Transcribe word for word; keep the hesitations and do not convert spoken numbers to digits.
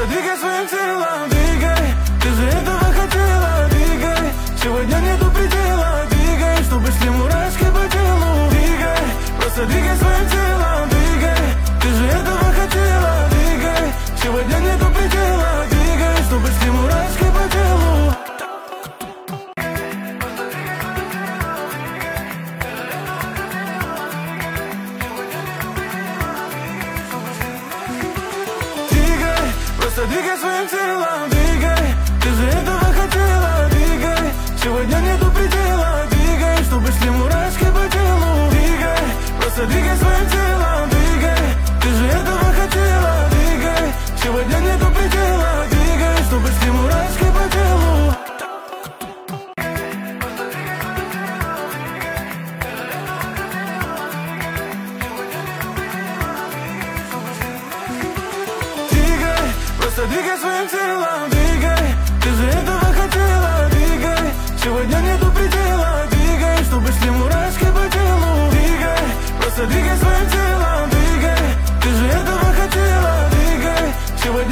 двигай своим телом, двигай. Ты же этого хотела, двигай. Сегодня нету предела, двигай, чтобы шли мурашки по телу. Двигай, просто двигай своим телом, двигай. Ты же этого хотела, двигай. Сегодня нету предела, двигай, чтобы шли мурашки по телу. Двигай, просто двигай своим телом, двигай. Ты же этого хотела, двигай. Сегодня нету предела, двигай, чтобы шли мурашки по телу. Двигай, просто двигай своим телом, двигай. Ты же этого хотела, двигай. Сегодня нету предела, двигай, чтобы шли мурашки по телу. Двигай, просто двигай своим телом,